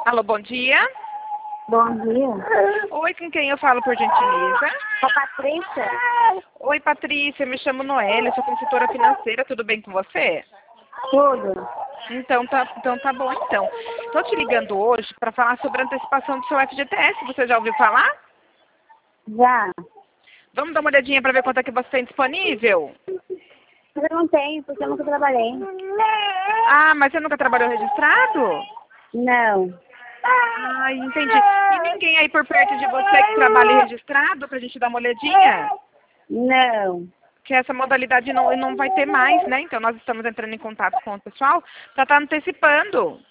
Alô, bom dia. Bom dia. Oi, com quem eu falo, por gentileza? Com a Patrícia? Oi, Patrícia, me chamo Noélia, sou consultora financeira, tudo bem com você? Tudo. Então tá bom, então. Tô te ligando hoje para falar sobre a antecipação do seu FGTS, você já ouviu falar? Já. Vamos dar uma olhadinha para ver quanto é que você tem disponível? Mas eu não tenho, porque eu nunca trabalhei. Ah, mas você nunca trabalhou registrado? Não. Ah, entendi. E ninguém aí por perto de você que trabalha registrado pra gente dar uma olhadinha? Não. Que essa modalidade não vai ter mais, né? Então nós estamos entrando em contato com o pessoal para estar antecipando.